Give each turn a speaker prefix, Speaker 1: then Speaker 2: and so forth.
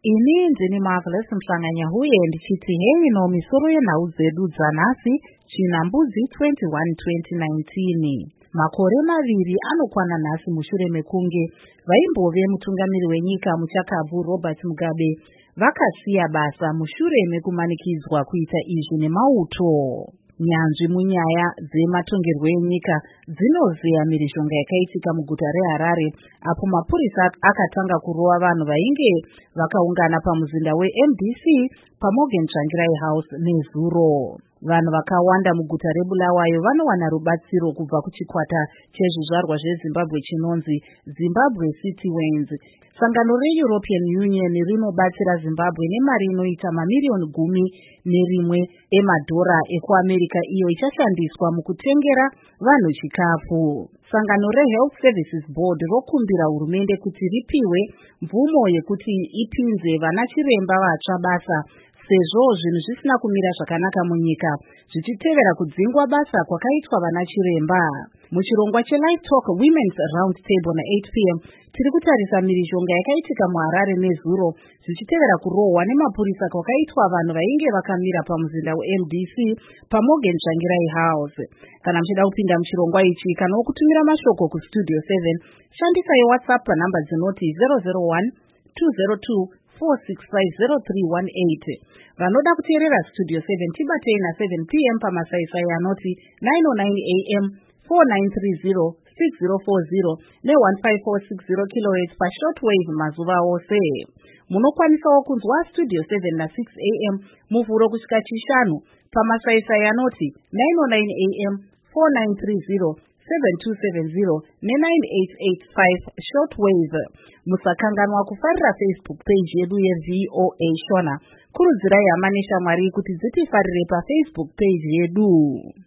Speaker 1: Ini ndini Marvelous Mhlanganya huye ndichithi hey no misoro yenhau dzedu dzanhasi Chinambuzi 21-2019. Makore maviri anokwana nhasi mushure mekunge vaimbove mutungamiri wenyika muchakabvu Robert Mugabe vakasiya basa mushure mekumanikidzwa kuita izvi nemauto. Nyanzvi munyaya dzematongerwo enyika dzinozeya mhirizhonga yakaitika muguta reHarare apo mapurisa akatanga kurova vanhu vainge vakaungana pamuzinda weMDC paMorgan Tsvangirai House nezuro. Vanhu vakawanda muguta reBulawayo vanowana rubatsiro kubva kuchikwata chezvizvarwa zveZimbabwe chinonzi Zimbabwe Citywens. Sangano reEuropean Union rinobatsira Zimbabwe nemari inoita mamiliyoni 11 emadhora ekuAmerica iyo ichashandiswa mukutengera vanhu chikafu. Sangano reHealth Services Board rokumbira hurumende kuti ripiwe mvumo yekuti ipinze vana chiremba vatsva basa sezvo zvinhu zvisina kumira zvakanaka munyika zvichitevera kudzingwa basa kwakaitwa vana chiremba. Muchirongwa cheLive Talk Women's Round Table na8 p.m. tiri kutarisa mhirizhonga yakaitika muHarare nezuro zvichitevera kurohwa nemapurisa kwakaitwa vanhu vainge vakamira pamuzinda weMDC paMorgan Tsvangirai House. Kana muchida kupinda muchirongwa ichi kana wokutumira mashoko kustudio 7 shandisai WhatsApp panhamba dzinoti 001 202 4650318. Vanoda kuteerera studio 7 tibatei na7 p.m. pamasaisai anoti 909 am 4930 6040 ne1546 kHz pashortwave mazuva ose. Munokwanisawo kunzwa studio 7 na 6 am muvhuro kusvika chishanu pamasaisai anoti 909 am 4930 7270 ne9885 shortwave. Musakanganwa kufarira Facebook page yedu yeVOA Shona. Kurudzirai hama neshamwari kuti dzitifarire paFacebook page yedu.